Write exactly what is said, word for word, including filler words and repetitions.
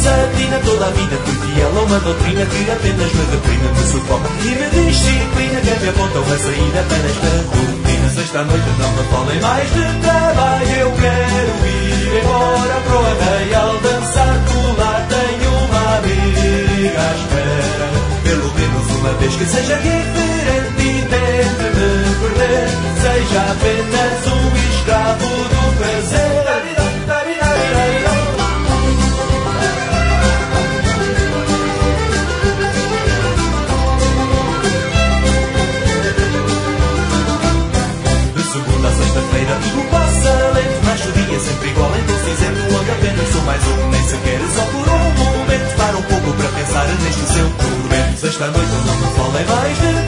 satina toda a vida. Fui fiel a uma doutrina que apenas me reprime, me sufoca e me disciplina, que me apontam a saída para esta rotina. Sexta noite não me falem mais de trabalho, eu quero ir embora para o arraial dançar, que lá tenho uma amiga à espera. Pelo menos uma vez que seja diferente e tente me perder, seja apenas um escravo do prazer. Sexta-feira tudo passa lento, nasce o dia sempre igual, então cinzento, onde apenas sou mais um, nem sequer só por um momento, para um pouco para pensar neste seu tormento. Sexta-noite não me falem mais de